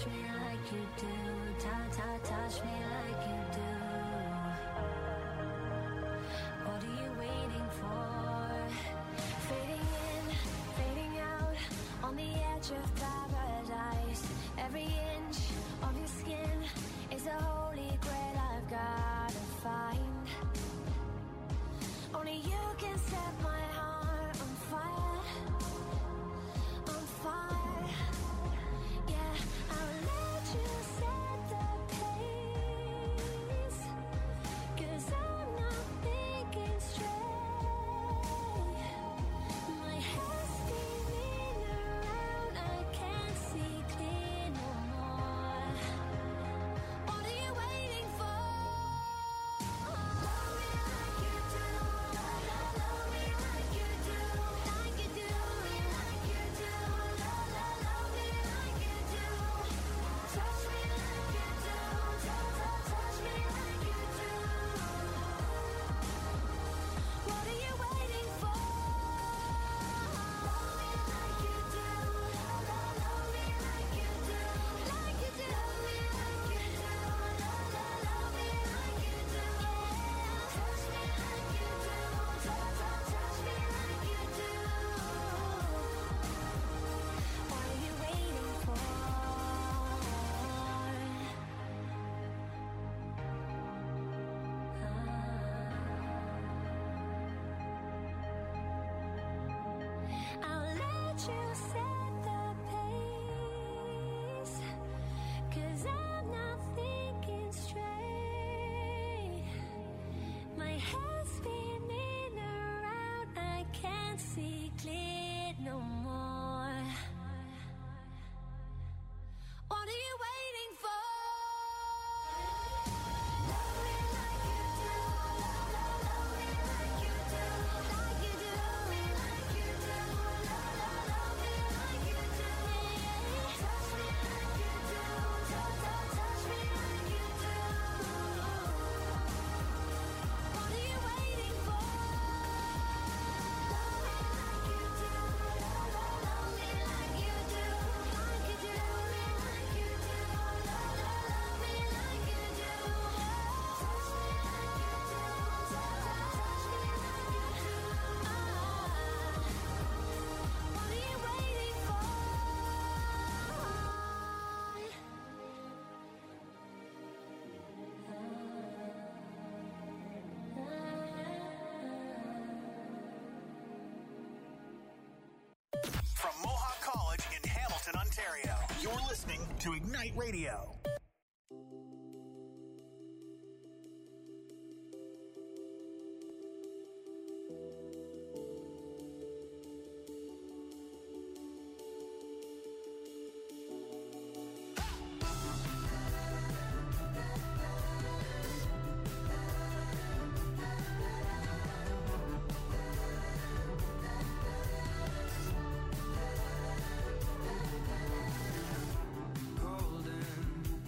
touch me like you do. Touch me like you do. What are you waiting for? Fading in, fading out, on the edge of paradise. Every inch of your skin is a holy grail I've gotta find. Only you can set my heart on fire, on fire. Yeah, I'll let you set the pace, 'cause I'm not thinking straight. My head's spinning around, I can't see clear no more. What are you waiting for? Love me like you do, love me like you do, like you do, like you do, love me like you do. Touch me like you do, touch me like you do. What are you waiting for? Love me like you do, love me like you do, like you do, love me like you do, love me like you do. Touch me like you do, touch me like you do. What are you waiting for? I'll let you set the pace, 'cause I'm not thinking straight. My head's spinning around, I can't see clear no more. What are you waiting for? Love me like you do, love me like you do, like you do, like you do, love me like you do. Touch me like you do, touch me like you do. What are you waiting for? Love me like you do, love me like you do, like you do, like you do, love me like you do. Touch me like you do, touch me like you do. What are you waiting for? From Mohawk College in Hamilton, Ontario, you're listening to Ignite Radio. Golden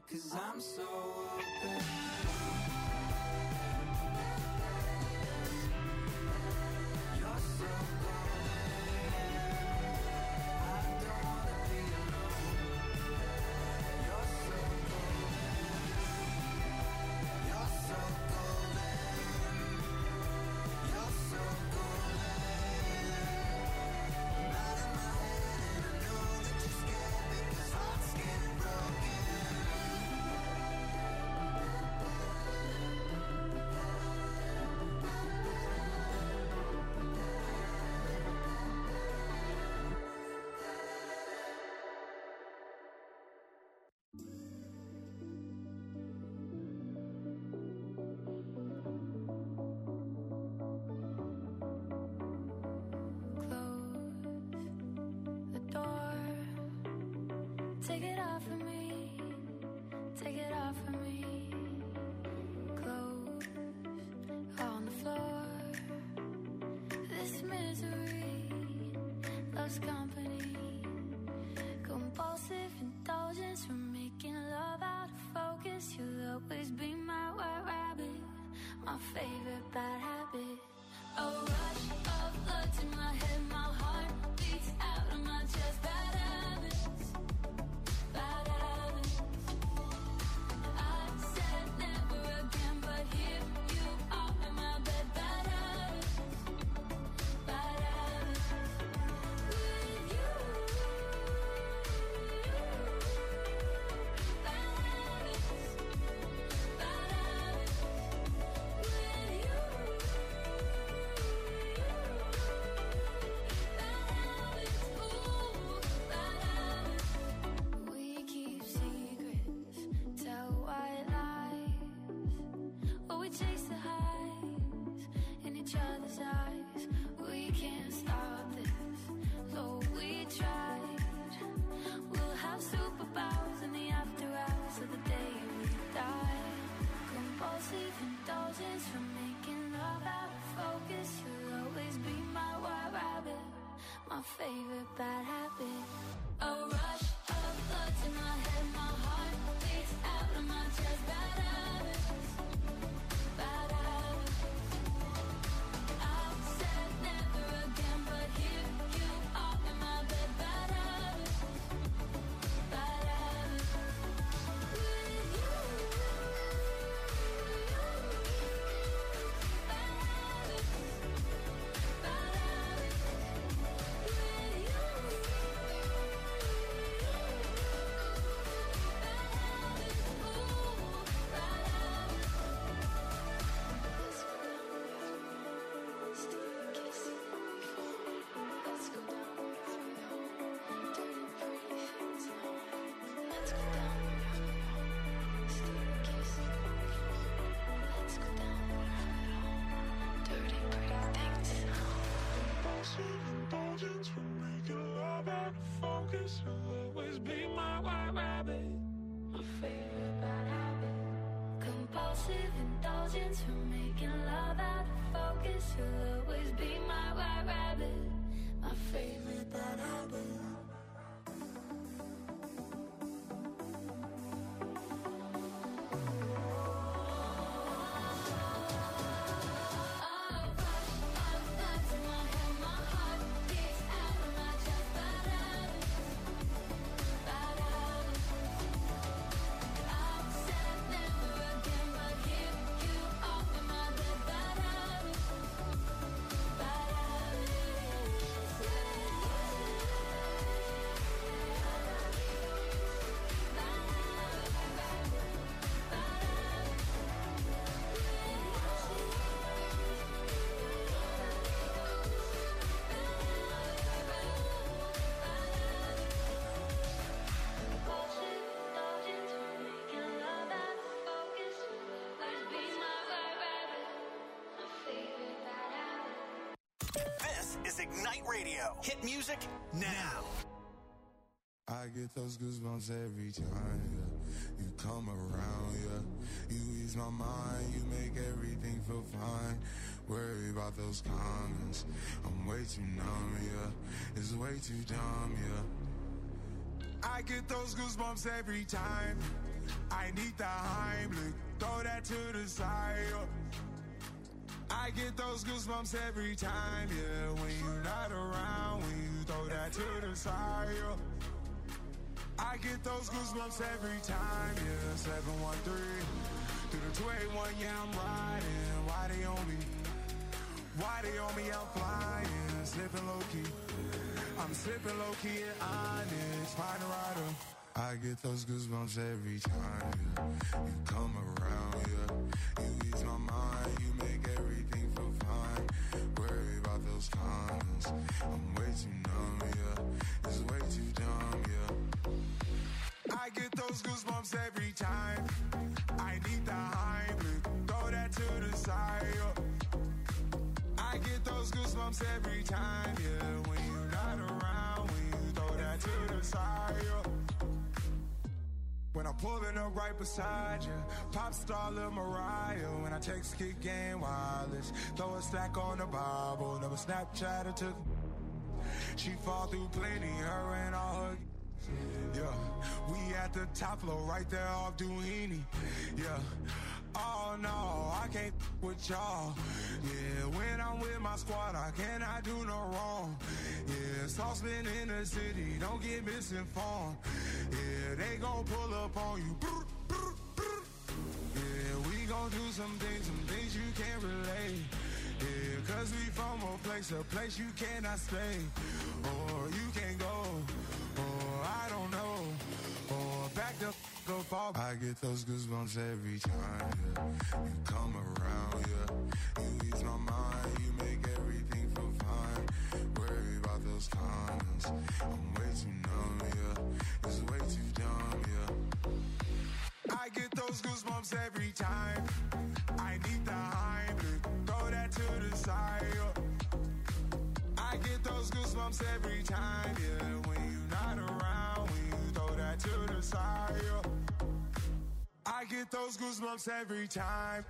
'cause I'm so open. You're so golden. I don't wanna be alone. You're so golden. You're so golden. You're so golden. I'm out of my head and I know that you're scared because hearts get broken. The door. Take it off of me. Take it off of me. Clothes on the floor. This misery loves company. Compulsive indulgence from making love out of focus. You'll always be my white rabbit, my favorite bad habit. A rush of blood to my head, my heart beats out of my chest. Bad habits, bad habits. I said never again, but here you are in my bed. Bad habits, bad habits. With you, bad habits, bad habits. With you. We keep secrets, tell white lies, or we chase the highs in each other's eyes. We can't stop this, though we tried. We'll have superpowers in the after hours of the day we die. Compulsive indulgence from making love out of focus. You'll always be my white rabbit, my favorite bad habit. A rush of blood to my head, my heart beats out of my chest. Bad habits, bad habits. I said never again, but here you are in my bed. Bad habits, bad habits. With you, bad habits, bad habits. With you, bad habits, ooh, bad habits. Let's go down, steal a kiss before. Let's go down, dirty pretty things now. Let's go down, steal a kiss before. Let's go down, dirty pretty things now. Compulsive indulgence from making love out of focus. You'll always be my white rabbit, my favorite bad habit. Compulsive indulgence from making love out of focus. You'll always be my white rabbit, my favorite bad habit. Ignite Radio. Hit music now. I get those goosebumps every time, yeah. You come around, yeah. You ease my mind, you make everything feel fine. Worry about those comments, I'm way too numb, yeah. It's way too dumb, yeah. I get those goosebumps every time. I need the Heimlich, throw that to the side. I get those goosebumps every time, yeah. When you're not around, when you throw that to the side. I get those goosebumps every time, yeah. 713 through the 281, yeah, I'm riding. Why they on me? Why they on me? I'm flying, slipping low key. I'm slipping low key at Onyx, find a rider. I get those goosebumps every time, yeah. You come around, yeah. You ease my mind, you make everything feel fine. Worry about those comments, I'm way too numb, yeah. It's way too dumb, yeah. I get those goosebumps every time. I need the Heimlich, throw that to the side, yeah. I get those goosebumps every time, yeah. When you're not around, when you throw that to the side, yeah. When I'm pulling up right beside you, pop star Lil Mariah. When I text Kick Game Wireless, throw a stack on the Bible. Never Snapchat or took. She fall through plenty, her and all her. Yeah, we at the top floor, right there off Duini. Yeah. Oh no, I can't with y'all. Yeah, when I'm with my squad, I cannot do no wrong. Yeah, saucepan in the city, don't get misinformed. Yeah, they gon' pull up on you. Yeah, we gon' do some things you can't relate. Yeah, cause we from a place you cannot stay. Or you can't go, or I don't know. Or back the up off. I get those goosebumps every time, yeah. You come around, yeah. You ease my mind, you make everything feel fine. Worry about those comments, I'm way too numb, yeah. It's way too dumb, yeah. I get those goosebumps every time. I need the Heimlich, throw that to the side, yeah. I get those goosebumps every time, yeah. When you're not around, when you throw that to the side, yeah. I get those goosebumps every time.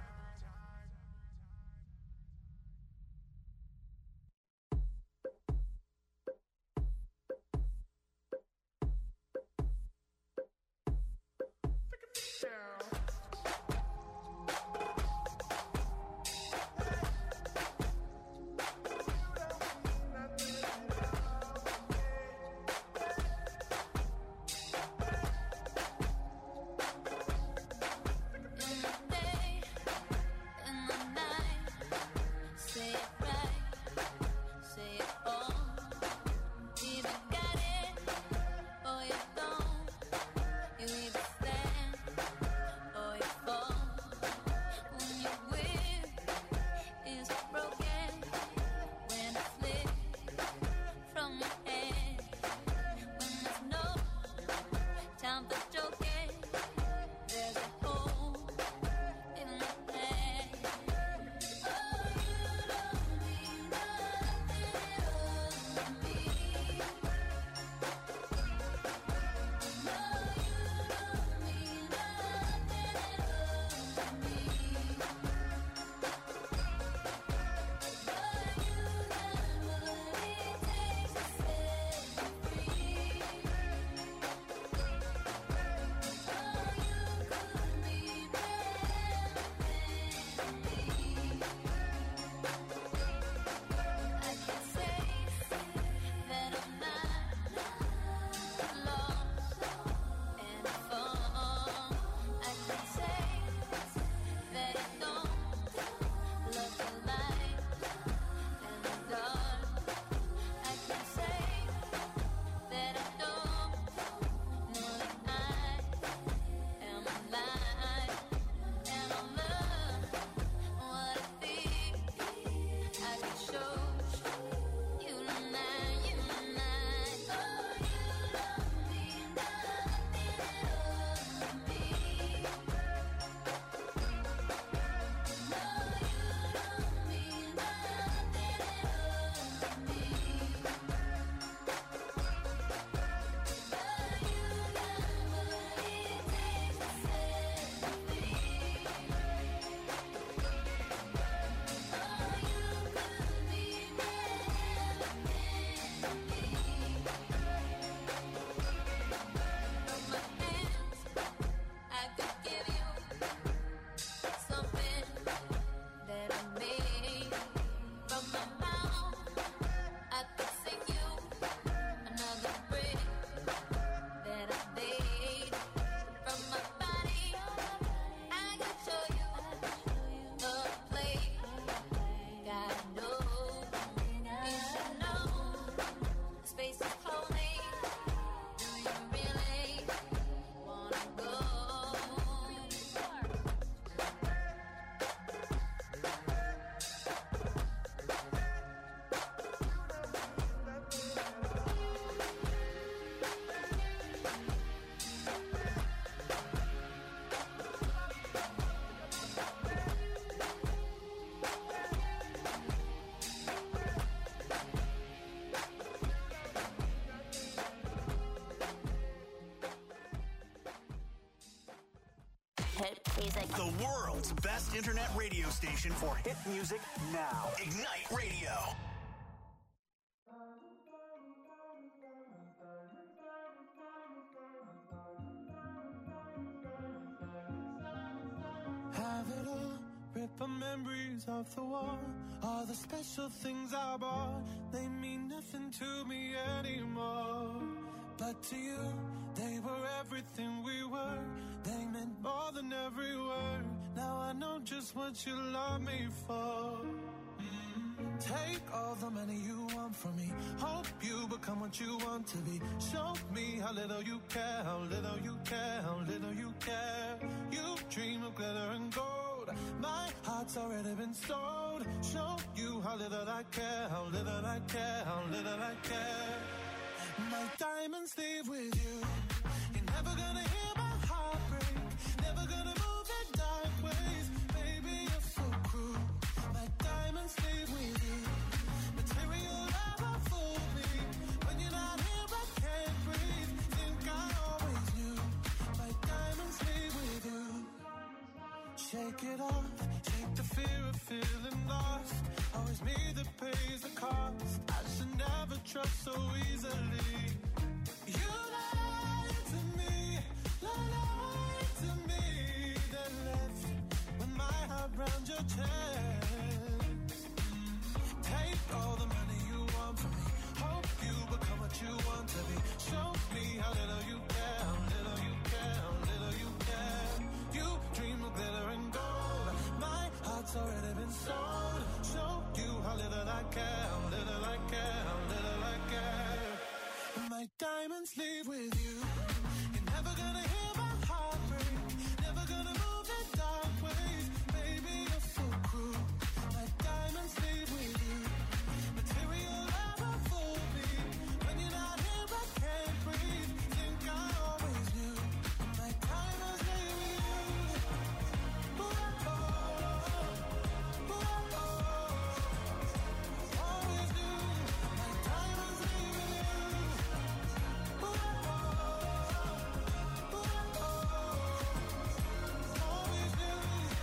hit music. The world's best internet radio station for hit music now. Ignite Radio. Have it all, rip the memories off the wall. All the special things I bought, they mean nothing to me anymore. But to you, they were everything we were. They meant more than every word. Now I know just what you love me for. Take all the money you want from me. Hope you become what you want to be. Show me how little you care, how little you care, how little you care. You dream of glitter and gold. My heart's already been sold. Show you how little I care, how little I care, how little I care. My diamonds leave with you. You're never gonna hear my heart break. Never gonna move in dark ways. Baby, you're so cruel. My diamonds leave with you. Material never fooled me. When you're not here, I can't breathe. Think I always knew. My diamonds leave with you. Shake it off. Shake the fear of feeling lost. Always me that pays the cost. I should never trust so easily. You lied to me, lied to me. Then left with my heart round your chest. Take all the money you want from me. Hope you become what you want to be. Show me how little you care, how little you care, how little you care. You dream of glitter and gold. My heart's already been sold. Show you how little I care, how little I care, how little I care. My diamonds leave with you. You're never gonna hear my heart break. Never gonna move in dark ways. Baby, you're so cruel. My diamonds leave with you. Material never fooled me. When you're not here, I can't breathe. Think I always knew. My diamonds leave with you. Ooh, oh, ooh, oh, always knew. My diamonds leave with you. Ooh, oh, always knew.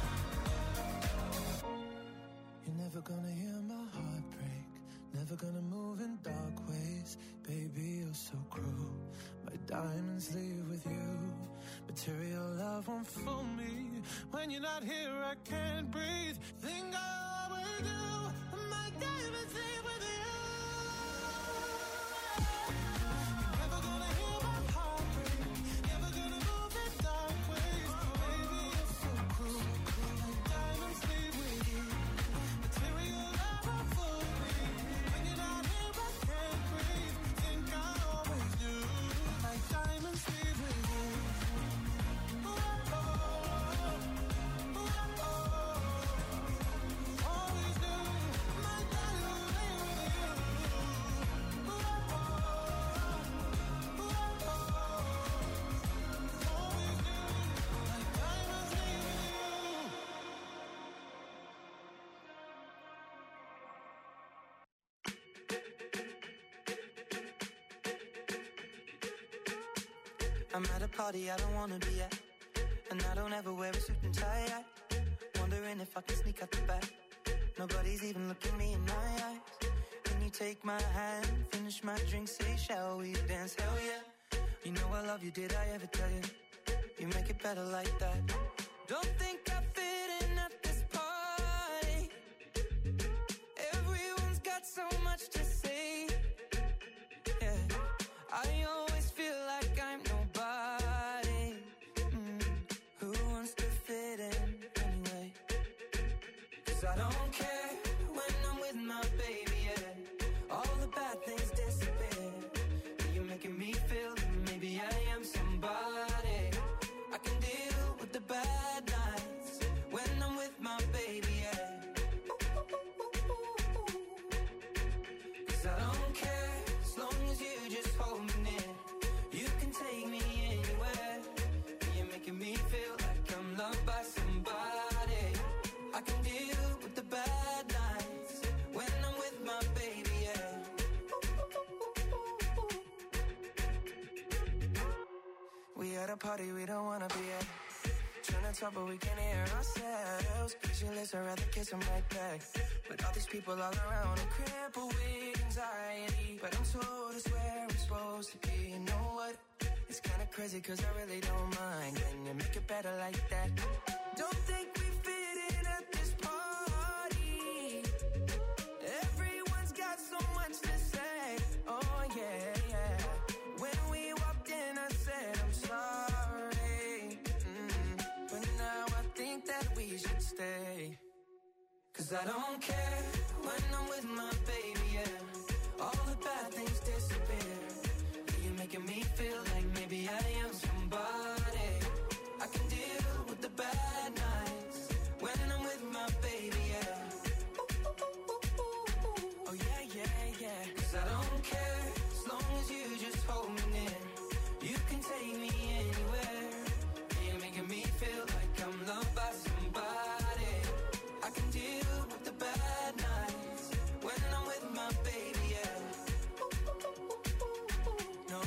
You're never gonna hear my heart break. Never gonna move in dark ways. Baby, you're so cruel. My diamonds leave with you. Material love won't fool me. When you're not here, I can't breathe. Think I always do. My diamonds leave with you. You're never gonna hear my heart break. Never gonna move in dark ways. Baby, you're so cruel. My diamonds leave with you. Material never fooled me. When you're not here, I can't breathe. Think I always knew. My diamonds leave with you. Ooh, oh, ooh, oh, always knew. My diamonds leave with you. Ooh, oh, ooh, oh, always knew. My diamonds leave with you. I'm at a party I don't wanna be at, and I don't ever wear a suit and tie. Wondering if I can sneak out the back. Nobody's even looking me in my eyes. Can you take my hand, finish my drink, say shall we dance? Hell yeah. You know I love you, did I ever tell you? You make it better like that. Don't think I fit in at this party. Everyone's got so much to say. Yeah, I always feel like I'm nobody. Who wants to fit in anyway? 'Cause I don't care when I'm with my baby, yeah. All the bad things disappear. You're making me feel that maybe I am somebody. I can deal with the bad nights when I'm with my baby, yeah. 'Cause I don't care as long as you just hold me near. You can take me anywhere. You're making me feel like I'm loved by somebody. I can deal with the bad nights when I'm with my baby, yeah. We at a party we don't wanna be at. Trying to talk, but we can't hear ourselves. Pictureless, I'd rather kiss them right back. With all these people all around, I'm crippled with anxiety. But I'm told it's where I'm supposed to be. You know what? It's kinda crazy, cause I really don't mind. Can you make it better like that? Don't think we fit in at this party. Everyone's got so much to say. Oh yeah, yeah. When we walked in, I said I'm sorry. But now I think that we should stay. Cause I don't care when I'm with my baby, yeah. All the bad things disappear. You're making me feel like maybe I am somebody. I can deal with the bad nights when I'm with my baby, yeah. Oh yeah, yeah, yeah. Cause I don't care as long as you just hold me near. You can take me anywhere. You're making me feel like I'm loved by somebody. I can deal with the bad nights when I'm with my baby, yeah. No,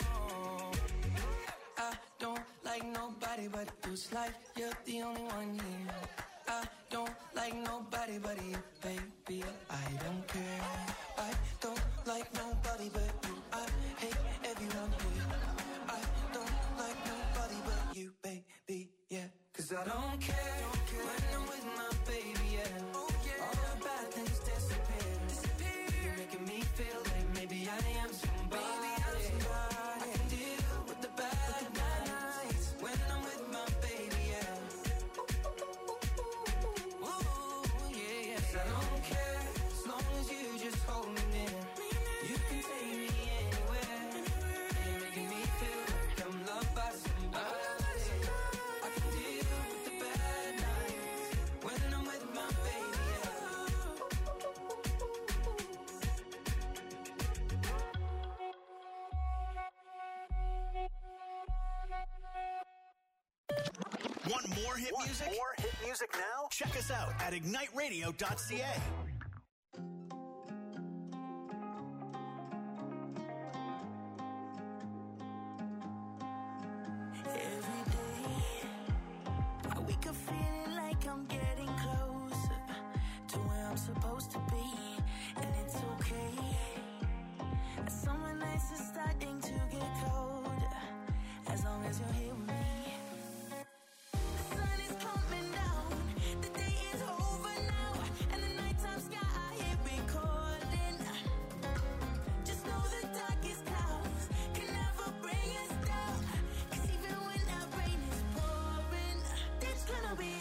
I don't like nobody but you. It's like you're the only one here. I don't like nobody but you, baby. I don't care. I don't like nobody but you. I hate everyone here. I don't like nobody but you, baby, yeah. Cause I don't care when I'm with my baby, yeah. All the bad things disappear. You're making me feel like maybe I am somebody. I can deal with the bad nights when I'm with my baby, yeah. Ooh, yeah, yeah. 'Cause I don't care as long as you just hold me near. You can take me anywhere. You're making me feel like I'm loved by somebody. I can deal with the bad nights when I'm with my baby, yeah. Want more hit music? More hit music now? Check us out at igniteradio.ca. Every day, I wake up feeling like I'm getting closer to where I'm supposed to be, and it's okay. Summer nights are starting to get colder, as long as you're here with me. The sun is coming down, the day is over now, and the nighttime sky here we calling. Just know the darkest clouds can never bring us down. 'Cause even when that rain is pouring, it's gonna be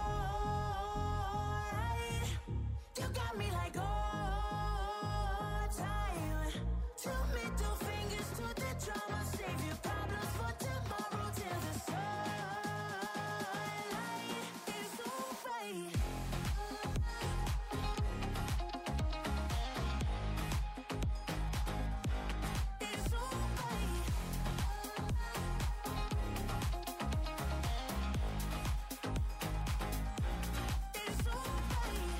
alright. You got me like all time. Two middle fingers to the drama, save your problems for tomorrow till the sunlight is alright. It's alright. It's alright.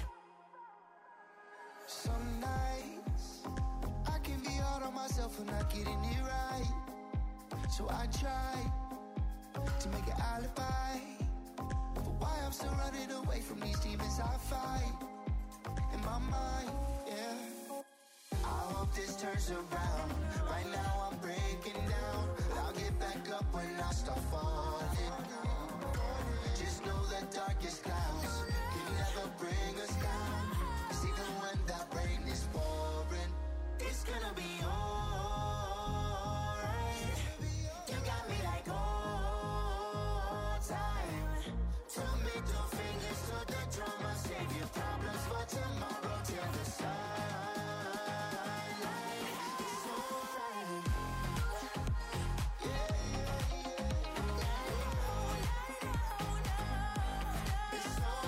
Some nights I can be hard on myself for not getting it right. So I try to make an alibi for why I'm still running away from these demons I fight in my mind, yeah. I hope this turns around. Right now I'm breaking down, but I'll get back up when I start falling. Just know the darkest clouds can never bring us down. 'Cause even when that rain is pouring, it's gonna be alright. You got me like all time. Two middle fingers to the drama, save your problems for tomorrow till the sunlight is alright. Yeah, yeah, yeah. It's alright.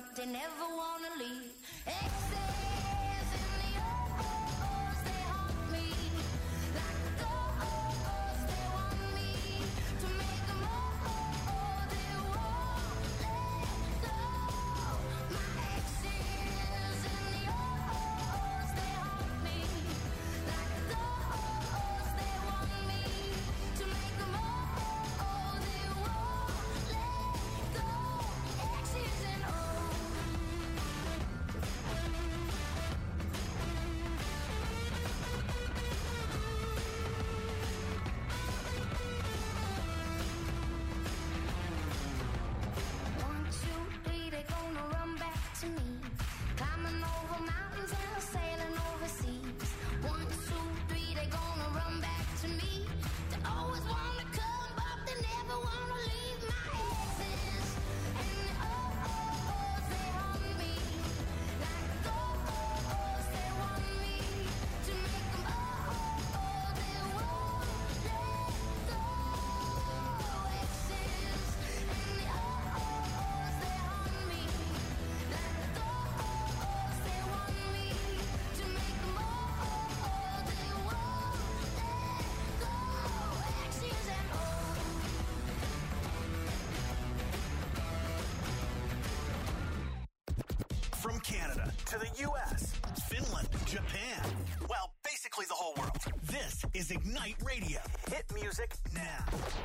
but they never wanna leave. Exes in the O's, they haunt me like a ghost. They want me to make them all. They won't let go. My exes in the O's, they haunt me like a ghost. They want me to make them all. They won't let go. Exes and O's. One, two, three, they gonna run back to me. Climbing over mountains and sailing overseas. One, two, three, they gonna run back to me. They always wanna come, but they never wanna leave. My exes and the O's, they haunt me like ghosts. They want me to make them all. They won't let go. Exes and the O's, they haunt me like ghosts. They want me to make them all. They won't let go. Exes and O's. From Canada to the U.S., Finland, Japan, well, basically the whole world. This is Ignite Radio. Hit music now.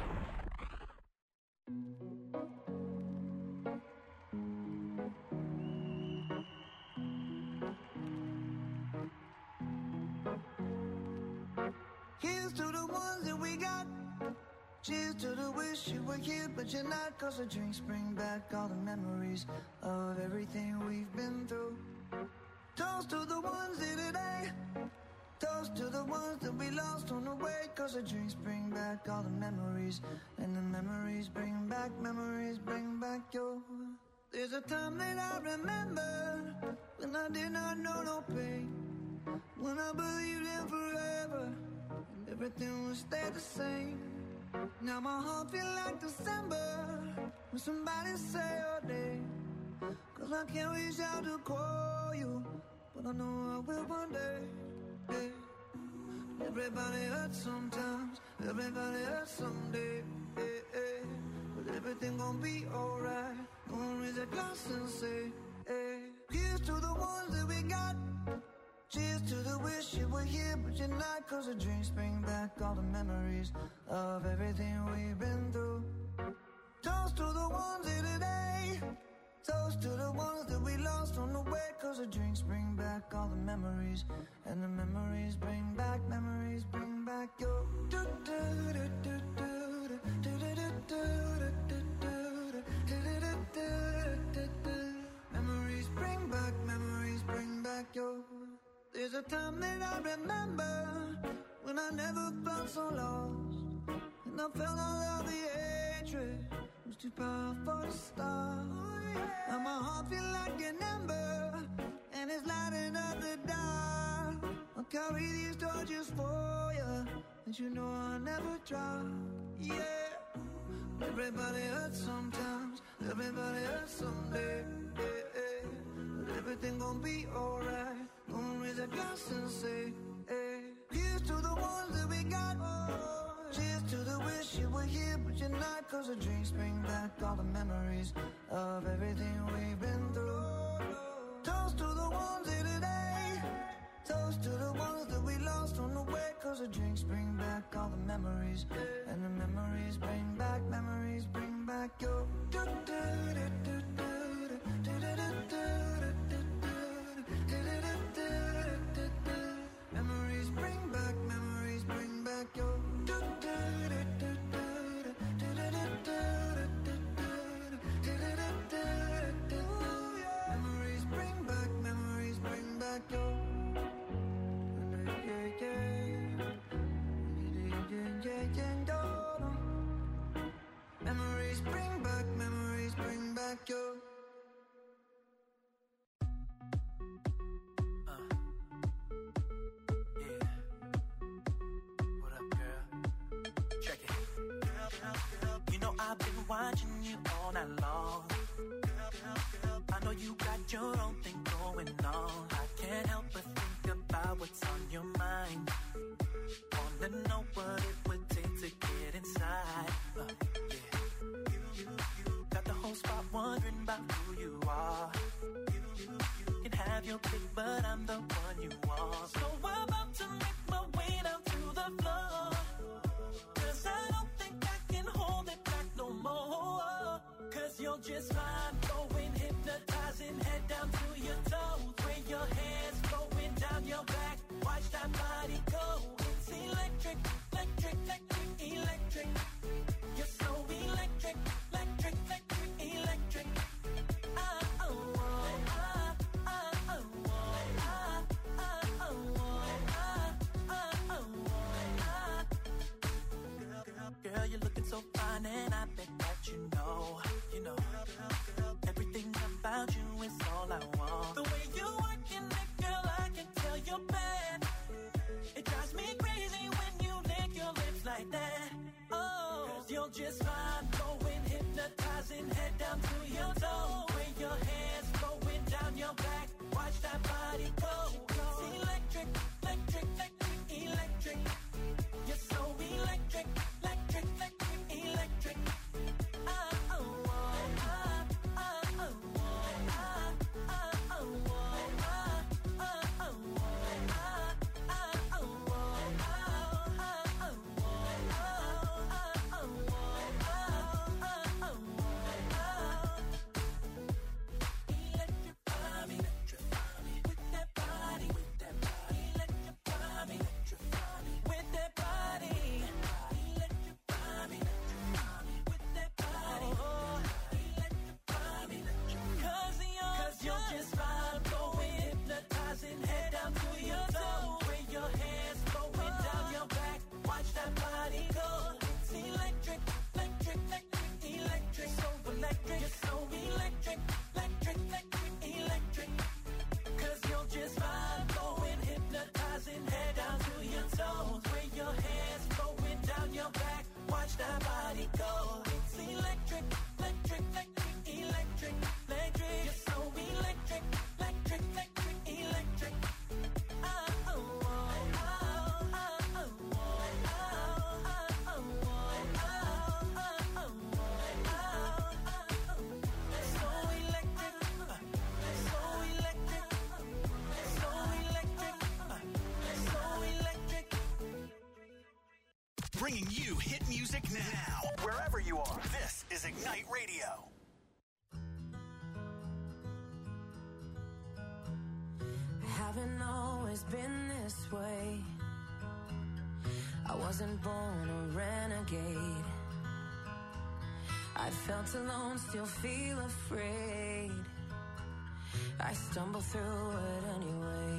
Here's to the ones that we got. Cheers to the wish you were here, but you're not. Cause the drinks bring back all the memories of everything we've been through. Toast to the ones here today. Toast to the ones that we lost on the way. Cause the drinks bring back all the memories. And the memories bring back your. There's a time that I remember when I did not know no pain. When I believed in forever and everything would stay the same. Now my heart feel like December when somebody say your name. Cause I can't reach out to call you, but I know I will one day. Yeah. Everybody hurts sometimes, everybody hurts someday. Yeah, yeah. But everything gon' be alright. Gonna raise a glass and say, hey. Here's to the ones that we got. Cheers to the wish you were here, but you're not. Cause the drinks bring back all the memories of everything we've been through. Toast to the ones here today. Toast to the ones that we lost on the way. Cause the drinks bring back all the memories. And the memories bring back your. Memories bring back your. There's a time that I remember when I never felt so lost. And I felt all of the hatred was too powerful to stop. Now my heart feel like an ember and it's lighting up the dark. I'll carry these torches for you, and you know I'll never drop. Yeah. Everybody hurts sometimes, everybody hurts someday. Yeah, yeah. But everything gon' be alright. Gonna raise a glass and say, hey. Here's to the ones that we got. Cheers to the wish you were here, but you're not. Cause the drinks bring back all the memories of everything we've been through. Toast to the ones here today. Toast to the ones that we lost on the way. Cause the drinks bring back all the memories. And the memories bring back your. Memories bring back your. Memories bring back your. Memories bring back your. I've been watching you all night long. I know you going on. I can't help but think about what's on your mind. Wanna know what it would take to get inside. You got the whole spot wondering about who you are. You can have your pick, but I'm the one you want. So I'm about to make my way down to the floor, 'cause I don't think I can hold it back no more. 'Cause you're just fine, going hypnotizing, head down to your toes. Where your hands going down your back, watch that body go. It's electric, electric, electric, electric. You're so electric, electric, electric, electric. Girl, you're looking so fine, and I bet that you know, everything about you is all I want. The way you working it, girl, I can tell you're bad. It drives me crazy when you lick your lips like that. Oh, 'cause you're just fine, going hypnotizing, head down to your toes. Where your hands going down your back, watch that body go. It's electric, electric, electric, electric. You're so electric, electric, electric, electric. Bringing you hit music now, wherever you are. This is Ignite Radio. Haven't always been this way. I wasn't born a renegade. I felt alone, still feel afraid. I stumble through it anyway.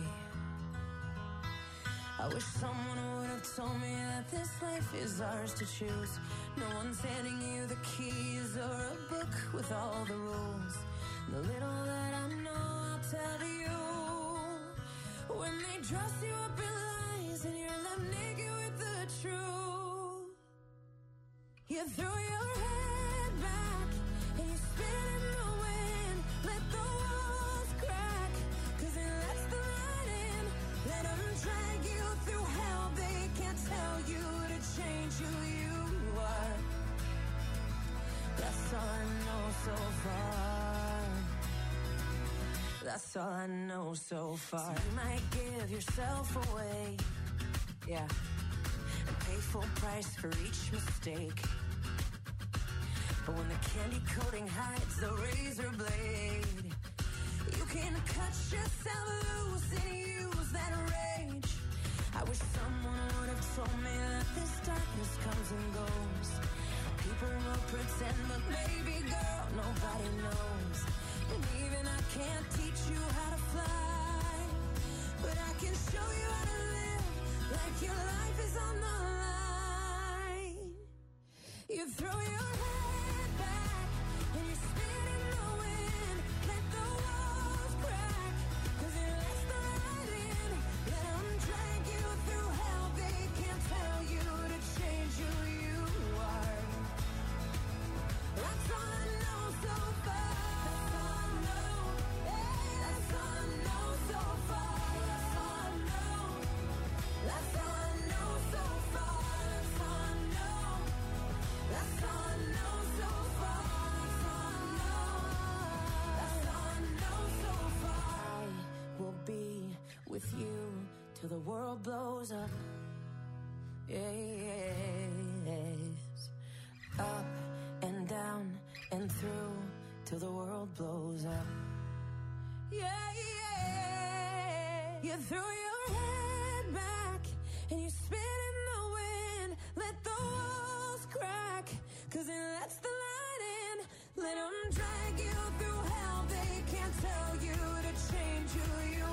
I wish someone would have told me that this life is ours to choose. No one's handing you the keys or a book with all the rules. The little that I know, I'll tell you. When they dress you up in lies and you're left naked with the truth, you throw your head back and you spin in the wind. Let the walls crack, 'cause it lets the light in. Let them drag you through hell. They can't tell you to change who you are. That's all I know so far. That's all I know so far. So you might give yourself away, yeah, and pay full price for each mistake. But when the candy coating hides the razor blade, you can cut yourself loose and use that rage. I wish someone would have told me that this darkness comes and goes. People will pretend, but baby girl, nobody knows. And even I can't teach you how to fly, but I can show you how to live like your life is on the line. You throw your head back and you spin in the wind. Let the walls crack, 'cause it lets the light in. Let them drag you through hell. They can't tell you to change who you are. That's all I know so far. That's all I know. That's all I know the world blows up. Yes. Up and down and through till the world blows up. Yeah, yeah. You threw your head back and you spit in the wind. Let the walls crack, 'cause it lets the light in. Let them drag you through hell. They can't tell you to change who you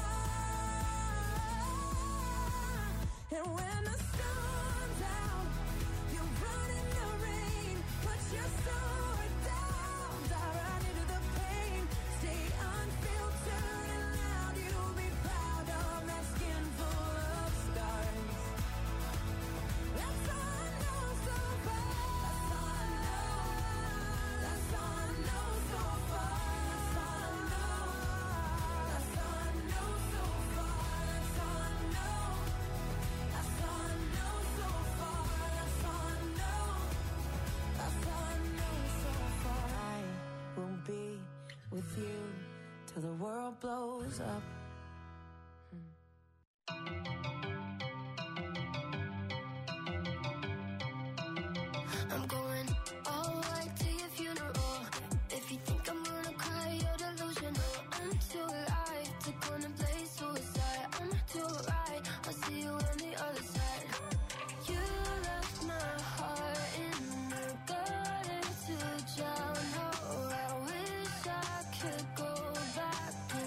are. And when the sun's out, you run in the rain. Put your sword down, dive right into the pain. Stay unfiltered and loud. You'll be proud of that skin full of scars. That's all I know so far. That's all I know. That's all I know so far. That's all I know. That's all I know so far. That's all I know. That's all I know so far. That's all I know. That's all I know so far. I will be with you till the world blows up. I'm going all white to your funeral. If you think I'm gonna cry, you're delusional. I'm too alive to contemplate suicide. I'm too right, I'll see you on the other side. You left my heart in the gutter to drown. Oh, I wish I could go back in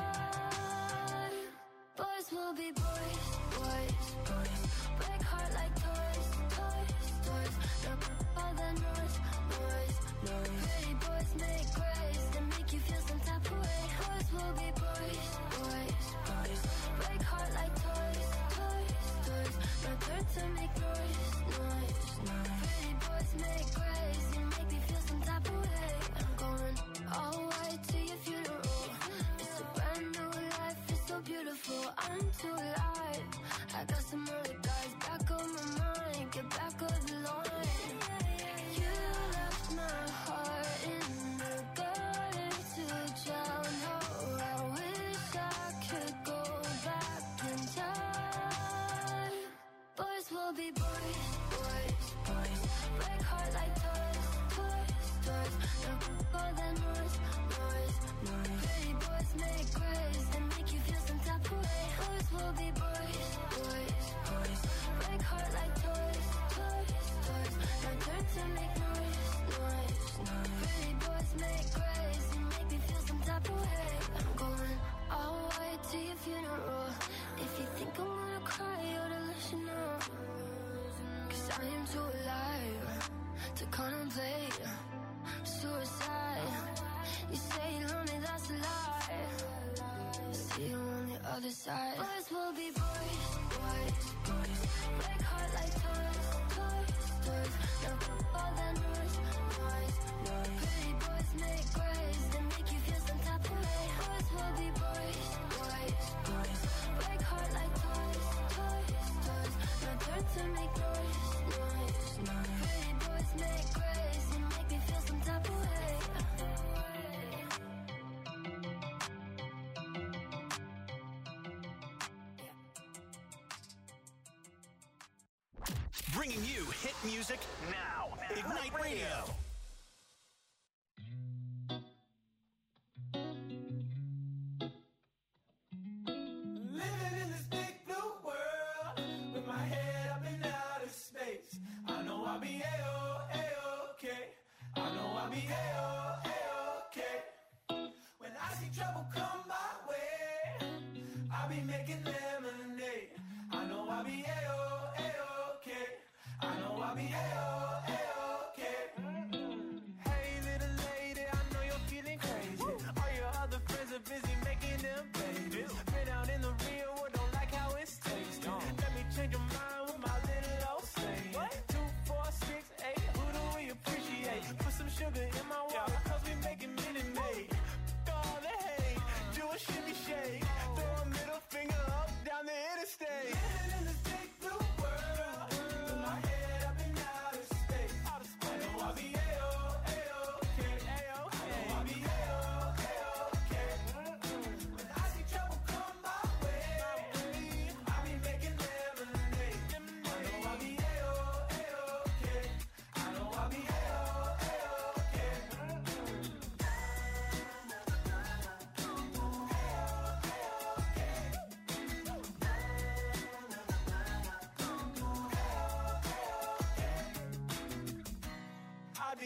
time. Boys will be boys, boys, boys. Break heart like toys, toys, toys. No all the noise, noise, noise. Pretty boys make grace and make you feel some type of way. Boys will be boys, boys, boys. Break heart like toys, toys, toys. No turn to make noise, noise, noise. Pretty boys make grace and make me feel some type of way. I'm going all white to your funeral. It's a brand new life, it's so beautiful. I'm too alive. I got some other guys back on my mind. Get back on the line. You left my heart in the gutter to drown. Oh, I wish I could go back in time. Boys will be boys, boys, boys. Break heart like toys, toys, toys. No all the noise, noise, noise. Pretty boys make grace and make you feel some type of way. Boys will be boys, boys, boys. Break heart like toys, toys, toys. No turn to make noise, noise, noise. Pretty boys make grace and make me feel some type of way. I'm going all white to your funeral. If you think I'm gonna cry, you're delusional. 'Cause I am too alive to contemplate suicide. You say you're lonely, that's a lie. See you on the other side. Boys will be boys, boys, boys. Break heart like toys, toys, toys. No all the noise, noise, noise. Pretty boys make grace and make you feel some type of way. Boys will be boys, boys, boys. Break heart like toys, toys, toys. No turn to make noise, noise, noise. Pretty boys make grace and make me feel some type of way. Bringing you hit music now. Ignite Radio. Living in this big blue world with my head up in outer space. I know I'll be A-okay. I know I'll be A-okay. When I see trouble come my way, I'll be making lemonade. I know I'll be A-okay. I know I'll be A-okay.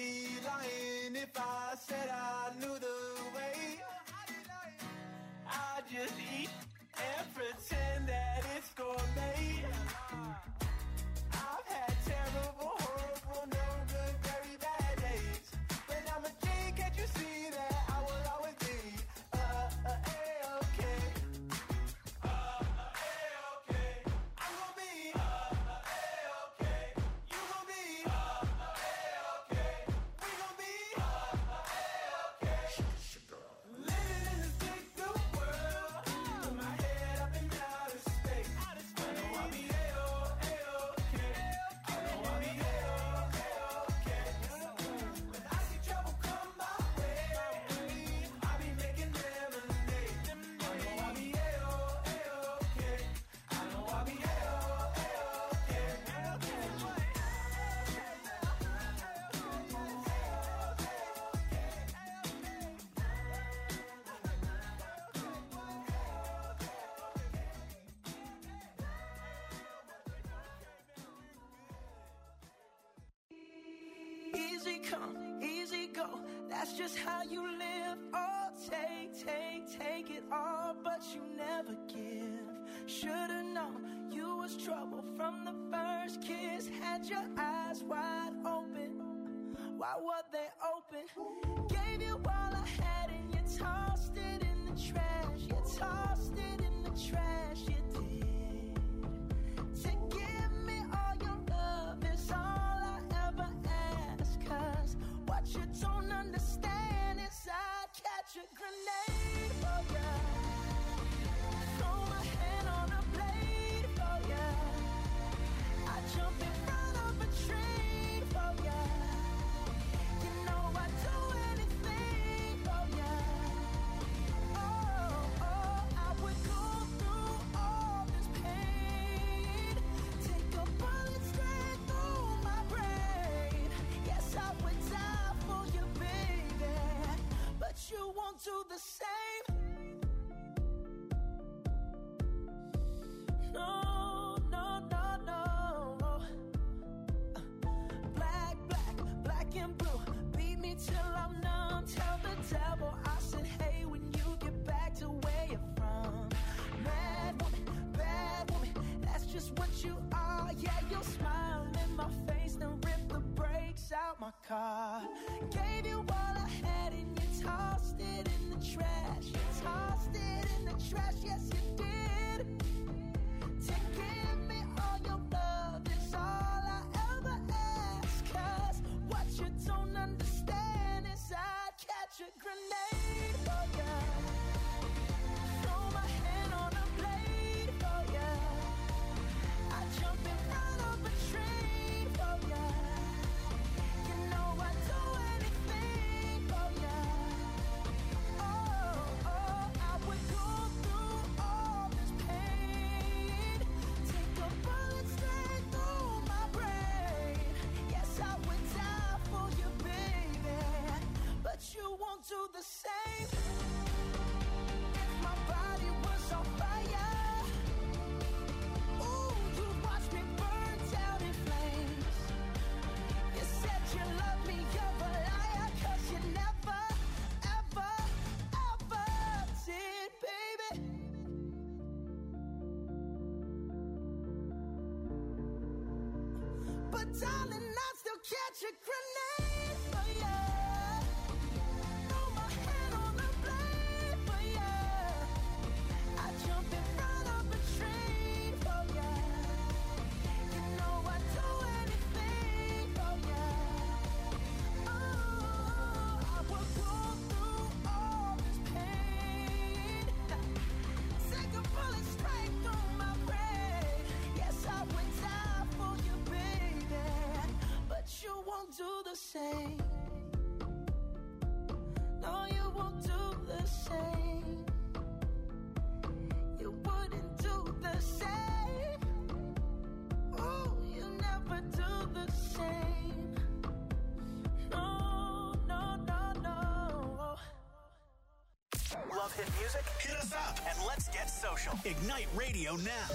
be lying if I said I knew the way. I just eat and pretend that it's gourmet. I've had terrible, horrible, no good, very bad days. But I'm a king, can't you see that I will always be A-okay. A-okay. I'm gonna be A-okay. You gonna be A-okay. We gonna be A-okay. Living in this big blue world, with my head up in outer space. I know I'll be A-okay. I know I'll be A-okay. When I see trouble come my way, I'll be making lemonade. I know I'll be A-okay. I know I'll be A-okay. Easy come, easy go. That's just how you live. Oh, take it all, but you never give. Should've known you was trouble from the first kiss. Had your eyes wide open. Why were they open? Gave you all I had and you tossed it in the trash. You tossed it in the trash. You did. To give me all your love is all I ever ask. 'Cause what you don't understand is I'd catch a grenade for ya. Throw my hand on a blade for ya. I jump in front of a train for ya. You know I'd do anything for ya. Oh, I would go through all this pain. Take a bullet straight through my brain. Yes, I would die for you, baby. But you won't do the same. No, no, no, no. Black and blue. Beat me till I'm numb. Tell the devil I said, hey, when you get back to where you're from. Mad woman, that's just what you are. Yeah, you'll smile in my face, then rip the brakes out my car. Gave you all I had and you tossed it in the trash. You tossed it in the trash, yes you did. To give me all your love is all I ever ask. 'Cause what you don't understand is I'd catch a grenade for ya. Throw my hand on a blade for ya. I jump in front of a train for ya. You know I'd do anything for ya. Oh, I would go through all this pain. Take a bullet straight through my brain. Yes, I would die for you, baby. But you won't do the same. If my body was on fire, ooh, you'd watch me burn down in flames. You said you love me, you're a liar. 'Cause you never, ever, ever did, baby. But darling, I'd still catch a grenade for ya. Throw my hand on the blade for ya. I jump in front of a train for ya. You know I'd do anything for ya. Oh, I would go through all this pain. Take a bullet straight through my brain. Yes, I would die for you, baby. But you won't do the same. No, you won't do the same. You wouldn't do the same. Oh, you never do the same. No, no, no, no. Love hit music? Hit us up and let's get social. Ignite Radio now.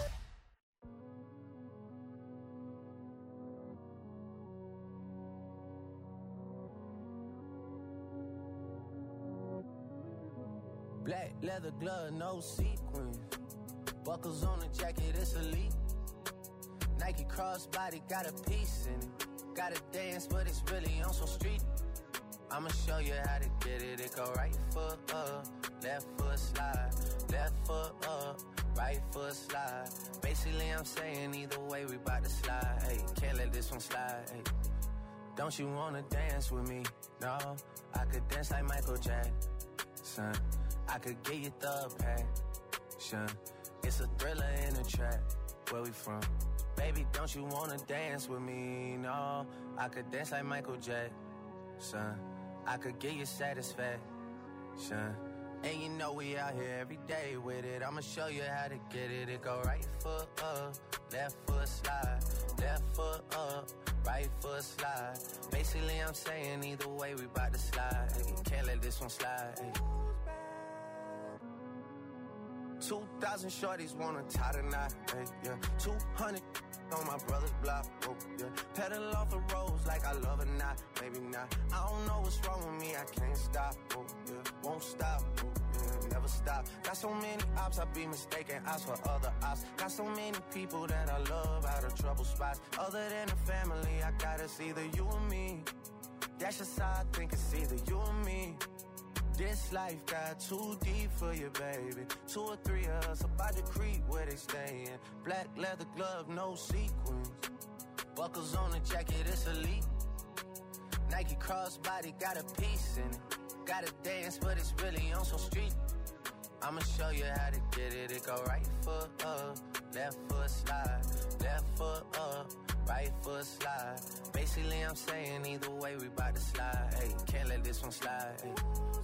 Black leather glove, no sequins. Buckles on the jacket, it's elite. Nike crossbody, got a piece in it. Gotta dance, but it's really on some street. I'ma show you how to get it. It go right foot up, left foot slide. Left foot up, right foot slide. Basically, I'm saying either way, we bout to slide. Hey, can't let this one slide. Hey. Don't you wanna dance with me? No, I could dance like Michael Jackson. I could get you the passion. It's a thriller in a trap. Where we from? Baby, don't you wanna dance with me? No, I could dance like Michael Jackson. I could get you satisfaction. And you know we out here every day with it. I'ma show you how to get it. It go right foot up, left foot slide. Left foot up, right foot slide. Basically, I'm saying either way, we bout to slide. Hey, can't let this one slide. Hey. 2,000 shorties wanna tie the knot. Hey, yeah. 200 on my brother's block. Oh, yeah. Pedal off the roads like I love or not. Maybe not. I don't know what's wrong with me. I can't stop. Oh, yeah. Won't stop. Oh, yeah. Never stop. Got so many ops, I be mistaken ops for other ops. Got so many people that I love out of trouble spots. Other than the family, I got it's either you or me. That's just how I think it's either you or me. This life got too deep for you, baby. 2 or 3 of us about to creep where they stayin'. Black leather glove, no sequins. Buckles on the jacket, it's elite. Nike crossbody, got a piece in it. Gotta dance, but it's really on some street. I'ma show you how to get it. It go right foot up, left foot slide. Left foot up, right foot slide. Basically, I'm saying either way, we bout to slide. Hey, can't let this one slide. Hey.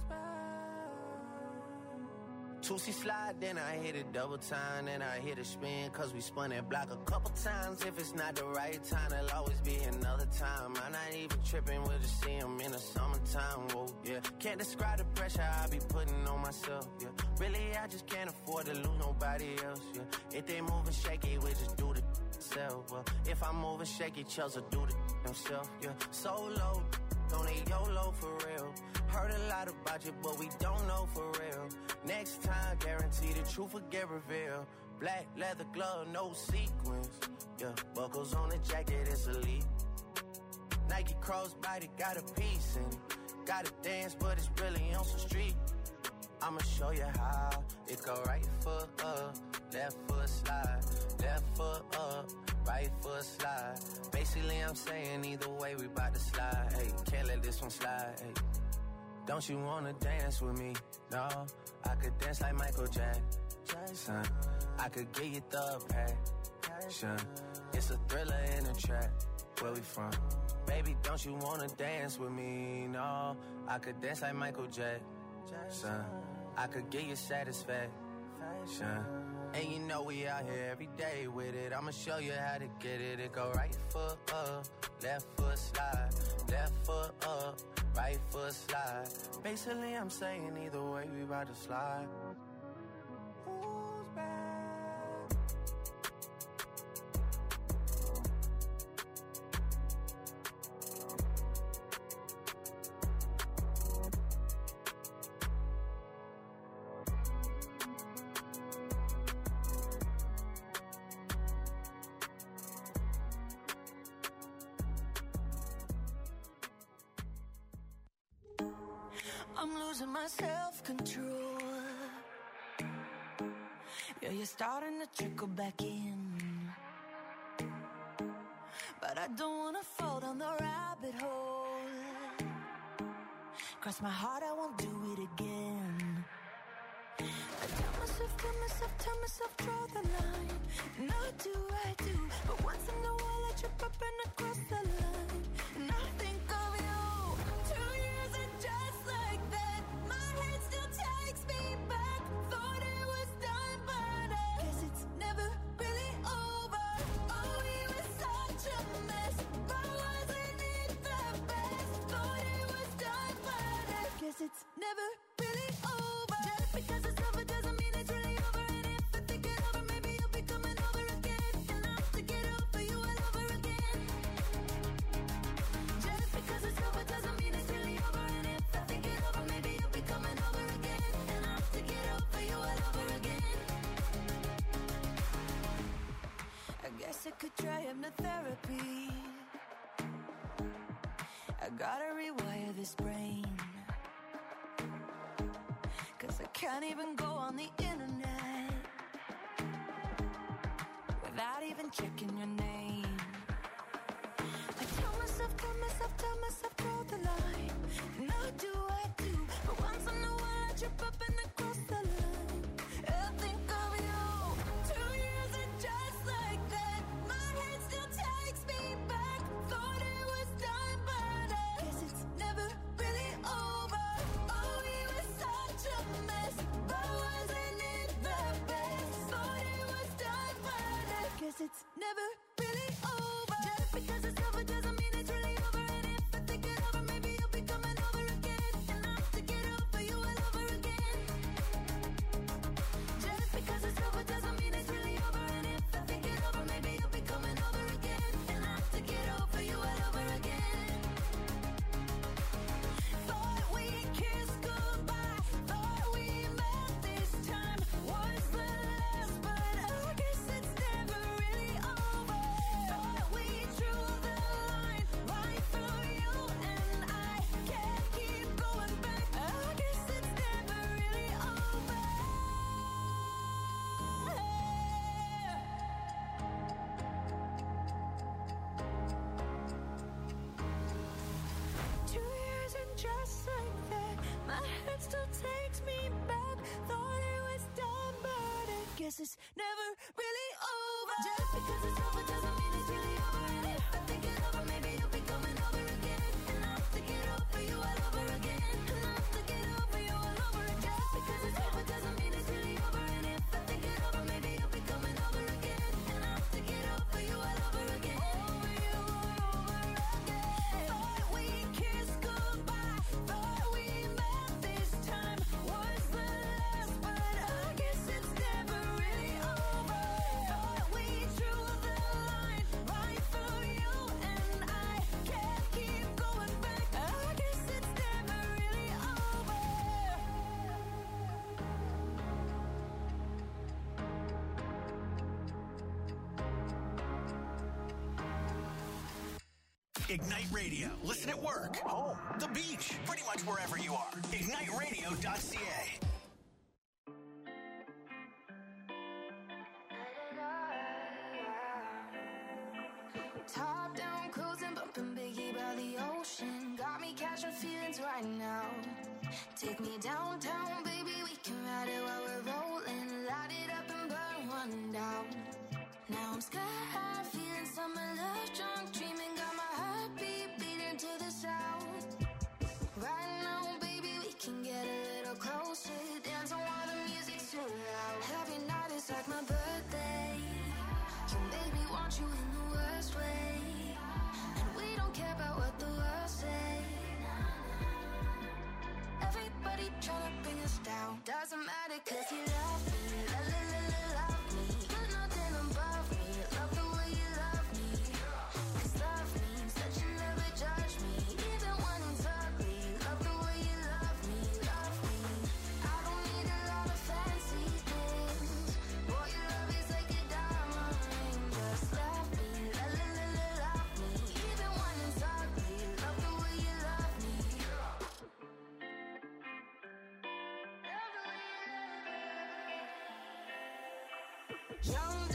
2C slide, then I hit it double time, then I hit a spin, cause we spun that block a couple times. If it's not the right time, there'll always be another time. I'm not even tripping, we'll just see him in the summertime, whoa, yeah. Can't describe the pressure I be putting on myself, yeah. Really, I just can't afford to lose nobody else, yeah. If they moving shaky, we just do the self, well. If I'm moving shaky, Chelsea do the himself, yeah. Solo, only YOLO for real. Heard a lot about you, but we don't know for real. Next time, guarantee the truth will get revealed. Black leather glove, no sequins. Yeah, buckles on the jacket, it's elite. Nike crossbody, got a piece in it. Gotta dance, but it's really on some street. I'ma show you how. It go right foot up, left foot slide. Left foot up, right foot slide. Basically, I'm saying either way, we bout to slide. Hey, can't let this one slide. Hey. Don't you wanna dance with me? No, I could dance like Michael Jackson. I could get you the passion. It's a thriller in a trap. Where we from? Baby, don't you wanna dance with me? No, I could dance like Michael Jackson. I could get you satisfaction. And you know we out here every day with it. I'ma show you how to get it. It go right foot up, left foot slide. Left foot up, right foot slide. Basically, I'm saying either way, we about to slide. Who's back? I'm losing my self-control. Yeah, you're starting to trickle back in. But I don't wanna fall down the rabbit hole. Cross my heart, I won't do it again. I tell myself, draw the line. And I do. But once in a while I trip up and I cross the line. And I think of you. 2 years and just like that, my head still takes me back. Thought it was done, but I guess it's never really over. Oh, we were such a mess, but wasn't it the best? Thought it was done, but I guess it's never really over. Just because it's over doesn't mean it's really over. And if I think it over, maybe you'll be coming over again. And I have to get over you all over again. Just because it's over doesn't mean it's really over. And if I think it over, maybe you'll be coming over again. And I have to get could try hypnotherapy. I gotta rewire this brain, 'cause I can't even go on the internet without even checking your name. I tell myself, draw the line. And I do, but once in a while I trip up and I cross the line. I think of you. 2 years and just like that, my head still takes me back. Thought it was done, but I guess it's never really over. Oh, we were such a mess, but wasn't it the best? Thought it was done, but I guess it's never really over. Just because it's over doesn't mean it's really over. And if I think it over, maybe you'll be coming over again. And I have to get over you all over again. Just because it's over doesn't mean it's really over. And if I think it over, maybe you'll be coming over again. And I have to get over you all over again. Thought we kissed goodbye, thought we met this time was the last, but I guess it's never really over. Thought we drew the line right through you and I can't keep going back. I guess it's never really over. 2 years and just like that, my head still takes me back. Thought it was done, but I guess it's never really over. Just because it's over doesn't mean it's really over. And if I think it over, maybe you'll be coming over again. And I have to get over you all over again. And I have to get over you all over again. Just because it's over doesn't mean it's really over. And if I think it over, maybe you'll be coming over again. And I have to get over you all over again. Over you all over again. Thought we kissed goodbye, thought we met this time was the last, but I guess it's never really over. Thought we drew the line right through you and I can't keep going back. I guess it's never really over. Ignite Radio. Listen at work, home, the beach, pretty much wherever you are. IgniteRadio.ca. Top down, cruising, bumping Biggie by the ocean. Got me catching feelings right now. Take me downtown, baby, we can ride it while we're rolling. Light it up and burn one down. Now I'm sky high, feeling summer love, drunk, dreaming. Got my heartbeat beating to the sound. Right now, baby, we can get a little closer. Dancing while the music's too loud. Every night is like my birthday. You make me want you in the worst way. And we don't care about what the world say. Everybody tryna bring us down. Doesn't matter 'cause you love me. Love me. You're nothing above me. Love the way you love me. 'Cause love means that you never judge me. Even when it's ugly. Love the way you love me. I don't need a lot of fancy things. Boy, your love is like a diamond ring. Just love me. Love me. Even when it's ugly. Love the way you love me. Young